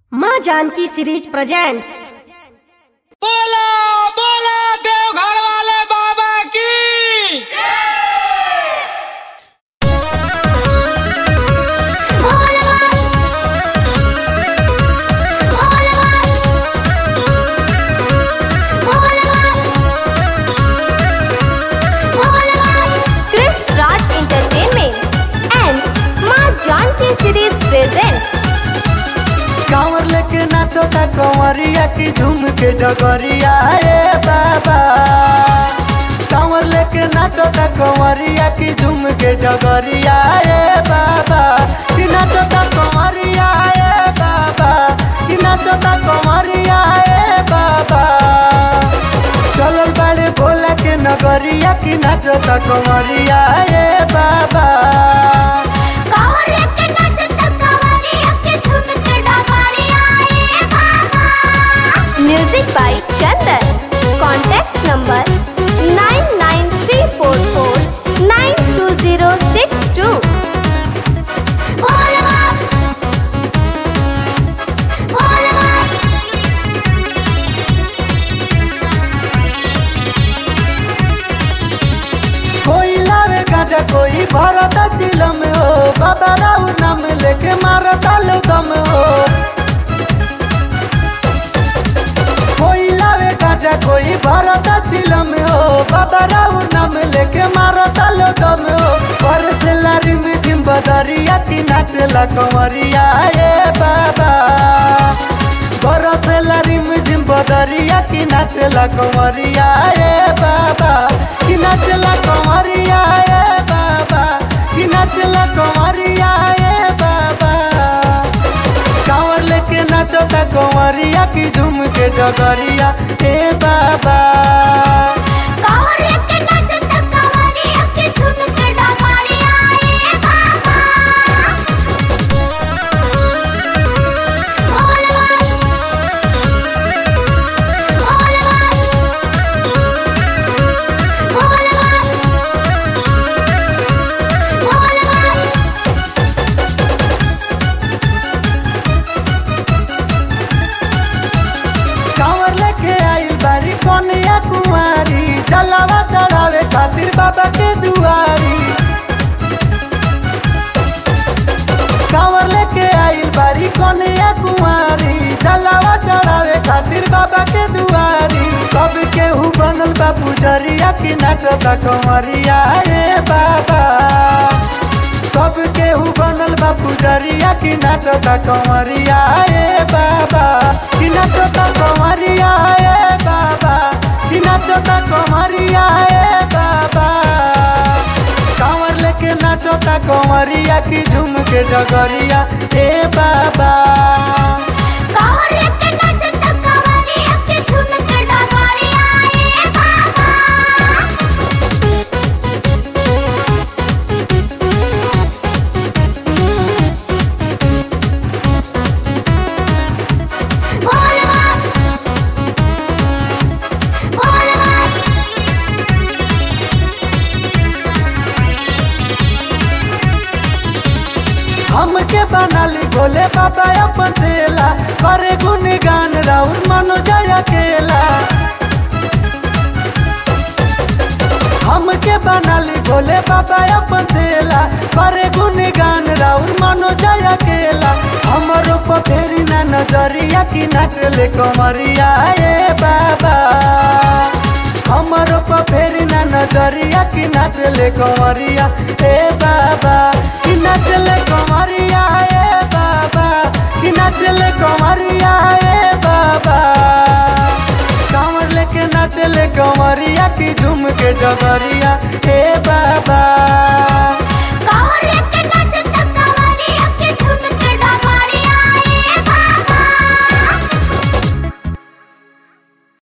माँ Janaki series presents. बोला बोला देवघर वाले बाबा की। Chris Raj Entertainment and माँ जानकी सीरीज presents कांवर लेके नाचो ता कंवरिया की झूम के डगरिया बाबा। कांवर लेके नाचो ता कंवरिया की झूम के डगरिया बाबा। कि नाचो ता कंवरिया बाबा, कि नाचो ता कंवरिया बाबा। चलल बड़े भोला के नगरिया की नाचो ता कंवरिया बाबा। Music by Chandan. Contact number 99344920062. कोई लावे गाजा कोई भरता चिलम हो, बाबा राव नाम लेके मारता दम हो। कोई लावे गाजा कोई भरता चिलम हो, बाबा राव नाम लेके मारता दम हो। परसेला रिम झिम बदरिया की नाचला कंवरिया बाबा। बरसेला रिम झिम बदरिया की नाचला कंवरिया बाबा। कि नाचला कंवरिया बाबा, कि नाचला कंवरिया बाबा। कांवर लेके नाचो ता कंवरिया की झूम के डगरिया बाबा। कांवर लेके आई बारी कन्या कुंवारी, जलावा चढ़ावे खातिर बाबा के दुआरी। कांवर लेके आई बारी कन्या कुंवारी, जलावा चढ़ावे खातिर बाबा के दुआरी। सब केहू बनल बा पुजरिया की नाचता कंवरिया बाबा। सब केहू बनल बा पुजरिया की नाचता कंवरिया बाबा। कि नाचता कंवरिया बाबा, कि नाचता कंवरिया बाबा। कांवर लेके नाचता कंवरिया की झूम के डगरिया बाबा। हमके बनाली भोले बाबा अपन चेला, करे गुणगान राउर मनोजय अकेला। हमके बनाली भोले बाबा अपन चेला, करे गुणगान राउर मनोजय अकेला। हमरो पफेरी ना नजरिया की नाचले कंवरिया बाबा। हमरो पफेरी ना नजरिया की नाचले कंवरिया बाबा। कि नाचले कंवरिया बाबा, कि नाचले कंवरिया बाबा। कांवर लेके नाचले कंवरिया की झूम के डगरिया बाबा।